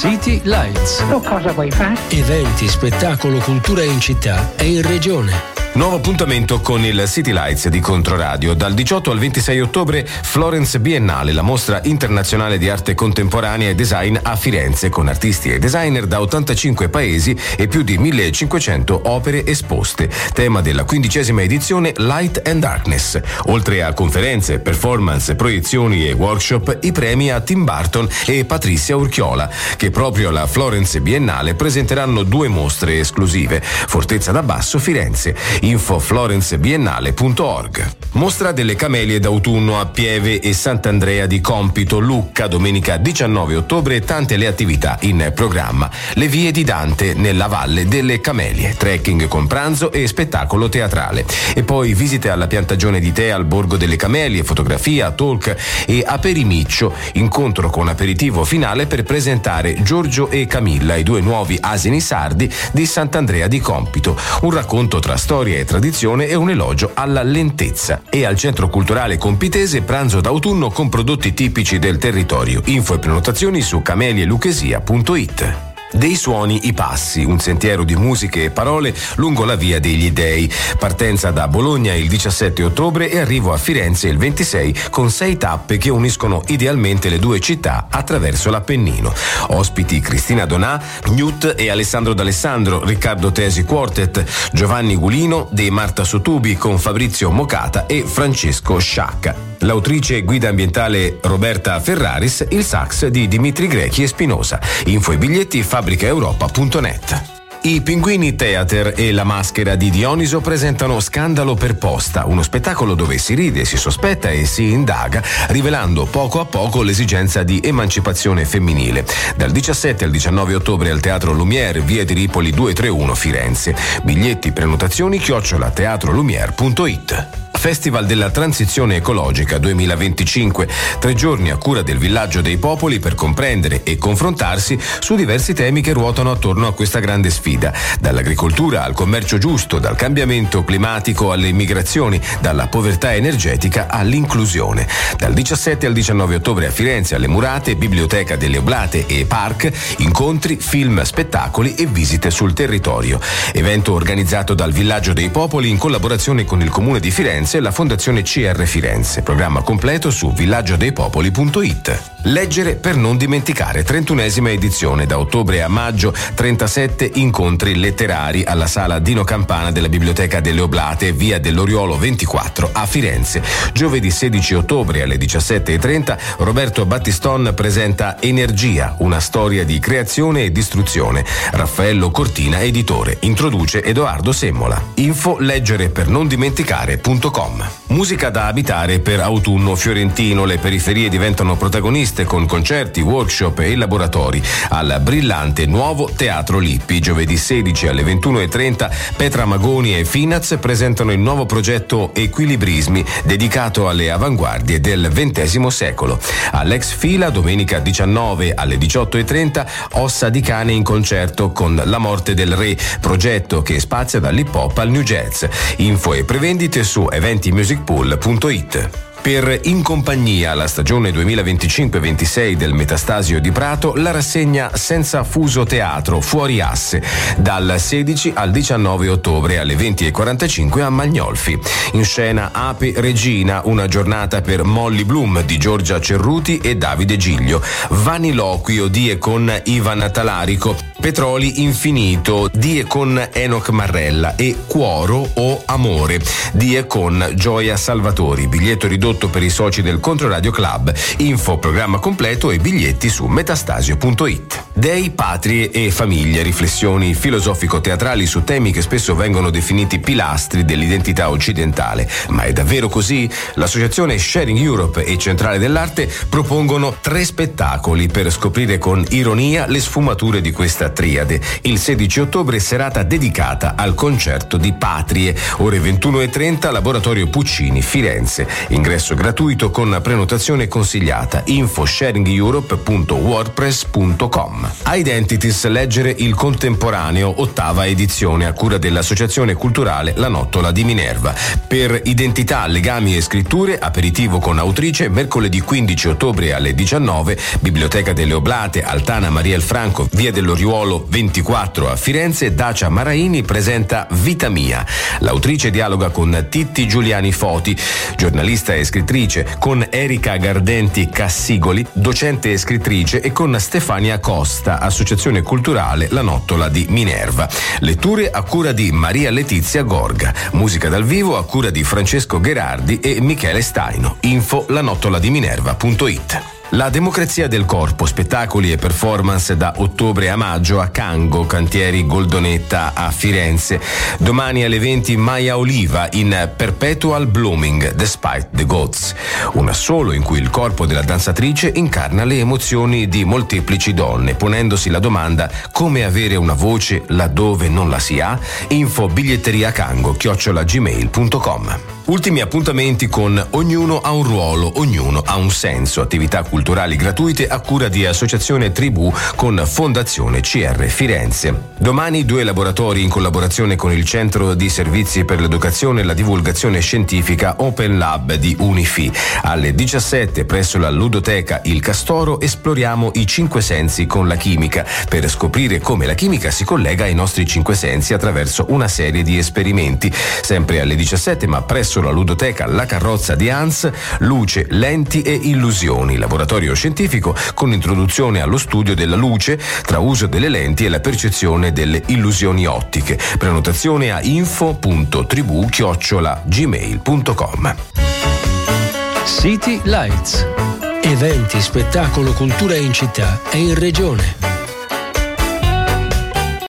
City Lights. Tu cosa vuoi fare? Eventi, spettacolo, cultura in città e in regione. Nuovo appuntamento con il City Lights di Controradio. Dal 18 al 26 ottobre Florence Biennale, la mostra internazionale di arte contemporanea e design a Firenze, con artisti e designer da 85 paesi e più di 1500 opere esposte. Tema della 15ª edizione Light and Darkness. Oltre a conferenze, performance, proiezioni e workshop, i premi a Tim Burton e Patrizia Urchiola, che proprio alla Florence Biennale presenteranno 2 mostre esclusive: Fortezza da Basso, Firenze. Info florencebiennale.org. Mostra delle camelie d'autunno a Pieve e Sant'Andrea di Compito, Lucca, domenica 19 ottobre. Tante le attività in programma. Le vie di Dante nella Valle delle Camelie, trekking con pranzo e spettacolo teatrale. E poi visite alla piantagione di tè al Borgo delle Camelie, fotografia, talk e aperimiccio, incontro con aperitivo finale per presentare Giorgio e Camilla, i 2 nuovi asini sardi di Sant'Andrea di Compito. Un racconto tra storia e tradizione e un elogio alla lentezza. E al Centro Culturale Compitese pranzo d'autunno con prodotti tipici del territorio. Info e prenotazioni su camelieluchesia.it. Dei suoni i passi, un sentiero di musiche e parole lungo la via degli dei. Partenza da Bologna il 17 ottobre e arrivo a Firenze il 26 con 6 tappe che uniscono idealmente le 2 città attraverso l'Appennino. Ospiti Cristina Donà, Newt e Alessandro D'Alessandro, Riccardo Tesi Quartet, Giovanni Gulino dei Marta Sotubi con Fabrizio Mocata e Francesco Sciacca. L'autrice e guida ambientale Roberta Ferraris, il sax di Dimitri Grechi e Spinosa. Info e biglietti fabbricaeuropa.net. I Pinguini Theater e La Maschera di Dioniso presentano Scandalo per posta, uno spettacolo dove si ride, si sospetta e si indaga, rivelando poco a poco l'esigenza di emancipazione femminile. Dal 17 al 19 ottobre al Teatro Lumière, via di Ripoli 231, Firenze. Biglietti, prenotazioni @teatrolumiere.it. Festival della Transizione Ecologica 2025, 3 giorni a cura del Villaggio dei Popoli per comprendere e confrontarsi su diversi temi che ruotano attorno a questa grande sfida, dall'agricoltura al commercio giusto, dal cambiamento climatico alle immigrazioni, dalla povertà energetica all'inclusione. Dal 17 al 19 ottobre a Firenze, alle Murate, Biblioteca delle Oblate e Park, incontri, film, spettacoli e visite sul territorio. Evento organizzato dal Villaggio dei Popoli in collaborazione con il Comune di Firenze e la Fondazione CR Firenze. Programma completo su villaggiodeipopoli.it. Leggere per non dimenticare, 31ª edizione, da ottobre a maggio, 37 incontri letterari alla Sala Dino Campana della Biblioteca delle Oblate, via dell'Oriolo 24 a Firenze. Giovedì 16 ottobre alle 17:30 Roberto Battiston presenta Energia, una storia di creazione e distruzione. Raffaello Cortina, editore. Introduce Edoardo Semmola. Info leggerepernon.dimenticare.com. Musica da abitare per autunno fiorentino. Le periferie diventano protagoniste con concerti, workshop e laboratori al brillante nuovo Teatro Lippi. Giovedì 16 alle 21:30 Petra Magoni e Finaz presentano il nuovo progetto Equilibrismi, dedicato alle avanguardie del XX secolo. All'Ex Fila domenica 19 alle 18:30 Ossa di cane in concerto con La morte del re, progetto che spazia dall'hip hop al new jazz. Info e prevendite su eventimusicpool.it. Per In Compagnia, la stagione 2025-26 del Metastasio di Prato, la rassegna Senza Fuso Teatro, Fuori Asse, dal 16 al 19 ottobre alle 20:45 a Magnolfi. In scena Ape Regina, una giornata per Molly Bloom di Giorgia Cerruti e Davide Giglio. Vaniloquio di e con Ivan Talarico. Petroli Infinito di e con Enoch Marrella e Cuoro o Amore di e con Gioia Salvatori. Biglietto ridotto per i soci del Controradio Club. Info, programma completo e biglietti su metastasio.it. Dei, patrie e famiglie, riflessioni filosofico-teatrali su temi che spesso vengono definiti pilastri dell'identità occidentale. Ma è davvero così? L'associazione Sharing Europe e Centrale dell'Arte propongono 3 spettacoli per scoprire con ironia le sfumature di questa triade. Il 16 ottobre serata dedicata al concerto di Patrie. Ore 21:30 Laboratorio Puccini, Firenze. Ingresso gratuito con prenotazione consigliata. Info sharingeurope.wordpress.com. www.identities.com. Identities, leggere il contemporaneo, 8ª edizione a cura dell'Associazione Culturale La Nottola di Minerva. Per identità, legami e scritture, aperitivo con autrice, mercoledì 15 ottobre alle 19, Biblioteca delle Oblate, Altana Maria il Franco, via dell'Oriuolo 24 a Firenze. Dacia Maraini presenta Vita Mia. L'autrice dialoga con Titti Giuliani Foti, giornalista e scrittrice, con Erika Gardenti Cassigoli, docente e scrittrice, e con Stefania Costa, Associazione Culturale La Nottola di Minerva. Letture a cura di Maria Letizia Gorga. Musica dal vivo a cura di Francesco Gherardi e Michele Staino. Info lanottoladiminerva.it. La democrazia del corpo, spettacoli e performance da ottobre a maggio a Cango, Cantieri Goldonetta a Firenze. Domani alle 20 Maya Oliva in Perpetual Blooming, Despite the Gods, un assolo in cui il corpo della danzatrice incarna le emozioni di molteplici donne, ponendosi la domanda: come avere una voce laddove non la si ha? Info biglietteriacango@gmail.com. Ultimi appuntamenti con Ognuno ha un ruolo, ognuno ha un senso, attività culturali gratuite a cura di Associazione Tribù con Fondazione CR Firenze. Domani 2 laboratori in collaborazione con il Centro di Servizi per l'Educazione e la Divulgazione Scientifica Open Lab di Unifi. Alle 17 presso la Ludoteca Il Castoro esploriamo i 5 sensi con la chimica per scoprire come la chimica si collega ai nostri 5 sensi attraverso una serie di esperimenti. Sempre alle 17 ma presso la Ludoteca La Carrozza di Hans, luce, lenti e illusioni, laboratorio scientifico con introduzione allo studio della luce tra uso delle lenti e la percezione delle illusioni ottiche. Prenotazione a info.tribù@gmail.com. City Lights. Eventi, spettacolo, cultura in città e in regione.